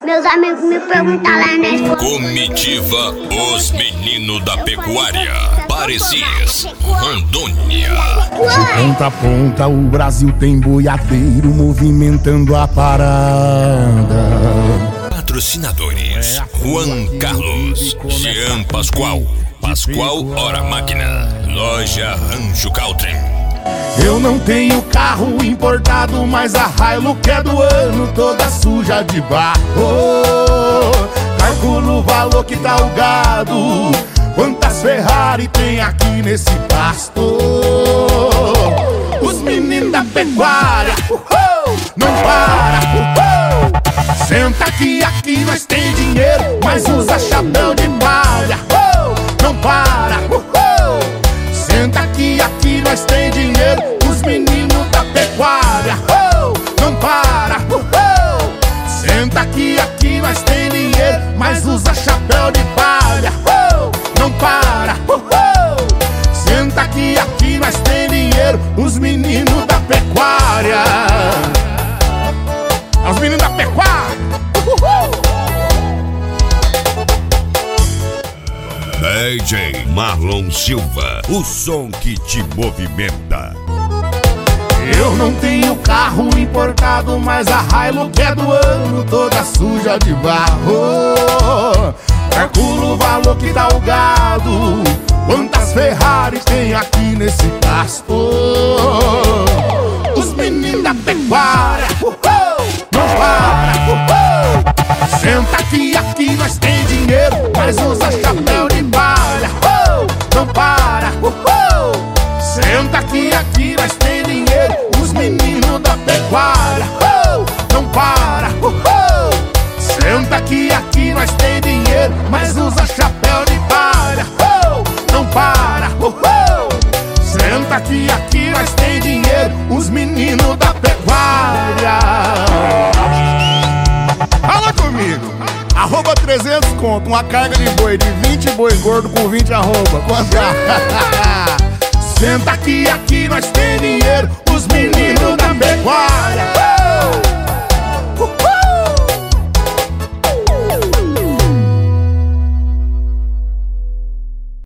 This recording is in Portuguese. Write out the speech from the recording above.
Meus amigos me perguntaram lá na escola. Comitiva Os Meninos da Pecuária, Parecis, Rondônia. De ponta a ponta o Brasil tem boiadeiro movimentando a parada. Patrocinadores: Juan Carlos, Jean Pascoal, Pascoal Hora Máquina, Loja Rancho Caltrim. Eu não tenho carro importado, mas a Hilux é do ano, toda suja de barro. Calculo o valor que tá o gado, quantas Ferrari tem aqui nesse pasto. Os meninos da pecuária, não para, senta aqui nós tem dinheiro, mas usa chapéu de palha. Não para, senta aqui nós tem dinheiro, os meninos da pecuária. Não para, senta aqui nós tem dinheiro, mas usa chapéu de palha. Não para, senta aqui nós tem dinheiro, os meninos da pecuária. Os meninos da pecuária. DJ Marlon Silva, o som que te movimenta. Eu não tenho carro importado, mas a Hilux é do ano, toda suja de barro. Calculo o valor que dá o gado, quantas Ferrari tem aqui nesse pasto. Os meninos da pecuária, não para, senta aqui nós tem dinheiro, mas usa chapéu de palha. Não para, senta aqui nós tem dinheiro, os meninos da pecuária. Não para, senta aqui nós tem dinheiro, mas usa chapéu de palha. Não para, senta aqui nós tem dinheiro, os meninos da pecuária. Fala comigo! Arroba 300 conto, uma carga de boi de 20 boi gordo com 20 arroba. Quanto? Senta aqui nós tem dinheiro, os meninos da pecuária.